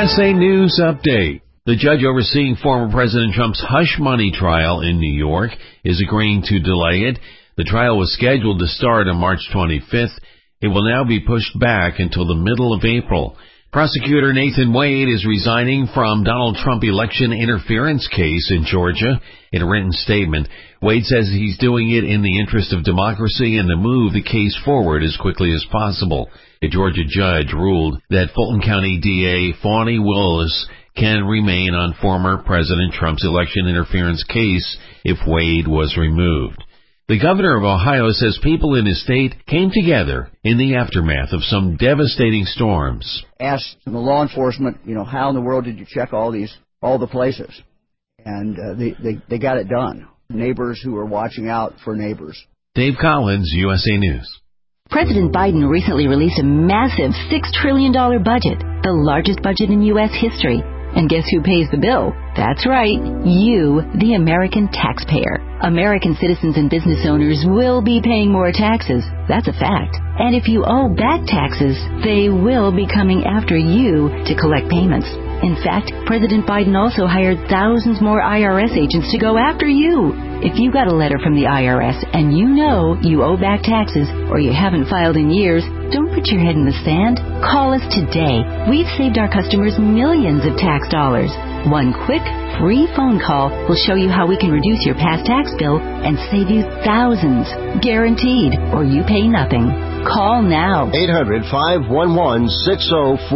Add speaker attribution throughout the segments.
Speaker 1: USA News Update. The judge overseeing former President Trump's hush money trial in New York is agreeing to delay it. The trial was scheduled to start on March 25th. It will now be pushed back until the middle of April. Prosecutor Nathan Wade is resigning from Donald Trump election interference case in Georgia. In a written statement, Wade says he's doing it in the interest of democracy and to move the case forward as quickly as possible. A Georgia judge ruled that Fulton County DA Fani Willis can remain on former President Trump's election interference case if Wade was removed. The governor of Ohio says people in his state came together in the aftermath of some devastating storms.
Speaker 2: Asked the law enforcement, how in the world did you check all the places? And they got it done. Neighbors who were watching out for neighbors.
Speaker 1: Dave Collins, USA News.
Speaker 3: President Biden recently released a massive $6 trillion budget, the largest budget in U.S. history. And guess who pays the bill? That's right, you, the American taxpayer. American citizens and business owners will be paying more taxes. That's a fact. And if you owe back taxes, they will be coming after you to collect payments. In fact, President Biden also hired thousands more IRS agents to go after you. If you got a letter from the IRS and you know you owe back taxes or you haven't filed in years, don't put your head in the sand. Call us today. We've saved our customers millions of tax dollars. One quick, free phone call will show you how we can reduce your past tax bill and save you thousands. Guaranteed, or you pay nothing. Call now.
Speaker 4: 800-511-6046.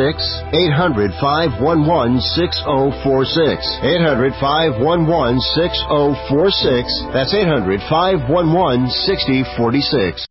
Speaker 4: 800-511-6046. 800-511-6046. That's 800-511-6046.